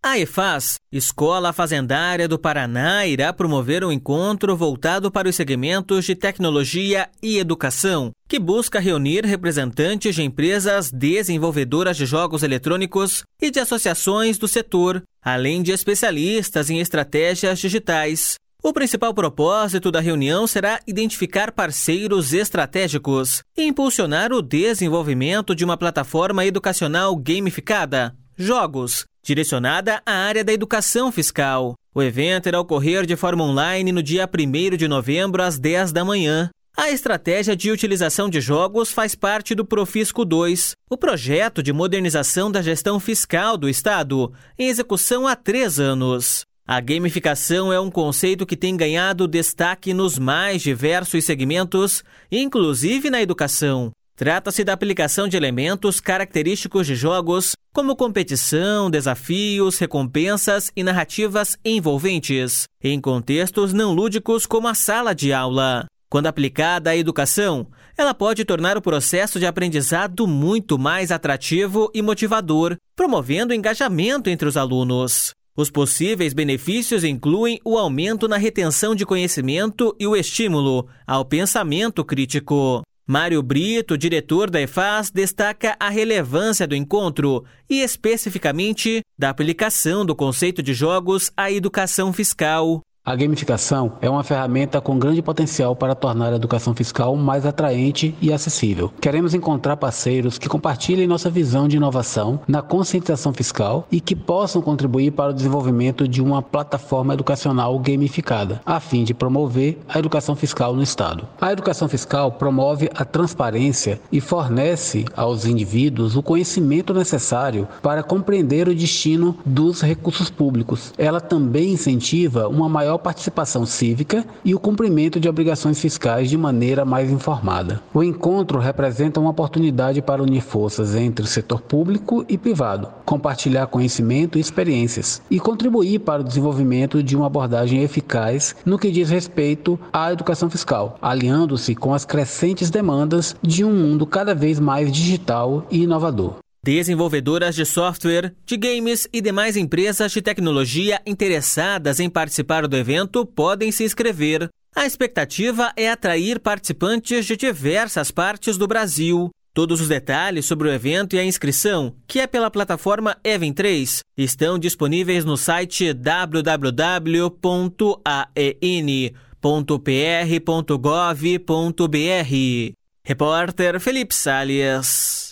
A EFAS, Escola Fazendária do Paraná, irá promover um encontro voltado para os segmentos de tecnologia e educação, que busca reunir representantes de empresas desenvolvedoras de jogos eletrônicos e de associações do setor, além de especialistas em estratégias digitais. O principal propósito da reunião será identificar parceiros estratégicos e impulsionar o desenvolvimento de uma plataforma educacional gamificada, Jogos, direcionada à área da educação fiscal. O evento irá ocorrer de forma online no dia 1º de novembro, às 10 da manhã. A estratégia de utilização de jogos faz parte do Profisco 2, o projeto de modernização da gestão fiscal do Estado, em execução há 3 anos. A gamificação é um conceito que tem ganhado destaque nos mais diversos segmentos, inclusive na educação. Trata-se da aplicação de elementos característicos de jogos, como competição, desafios, recompensas e narrativas envolventes, em contextos não lúdicos como a sala de aula. Quando aplicada à educação, ela pode tornar o processo de aprendizado muito mais atrativo e motivador, promovendo o engajamento entre os alunos. Os possíveis benefícios incluem o aumento na retenção de conhecimento e o estímulo ao pensamento crítico. Mário Brito, diretor da EFAS, destaca a relevância do encontro e, especificamente, da aplicação do conceito de jogos à educação fiscal. A gamificação é uma ferramenta com grande potencial para tornar a educação fiscal mais atraente e acessível. Queremos encontrar parceiros que compartilhem nossa visão de inovação na conscientização fiscal e que possam contribuir para o desenvolvimento de uma plataforma educacional gamificada, a fim de promover a educação fiscal no Estado. A educação fiscal promove a transparência e fornece aos indivíduos o conhecimento necessário para compreender o destino dos recursos públicos. Ela também incentiva uma maior participação cívica e o cumprimento de obrigações fiscais de maneira mais informada. O encontro representa uma oportunidade para unir forças entre o setor público e privado, compartilhar conhecimento e experiências e contribuir para o desenvolvimento de uma abordagem eficaz no que diz respeito à educação fiscal, alinhando-se com as crescentes demandas de um mundo cada vez mais digital e inovador. Desenvolvedoras de software, de games e demais empresas de tecnologia interessadas em participar do evento podem se inscrever. A expectativa é atrair participantes de diversas partes do Brasil. Todos os detalhes sobre o evento e a inscrição, que é pela plataforma Event3, estão disponíveis no site www.aen.pr.gov.br. Repórter Felipe Salles.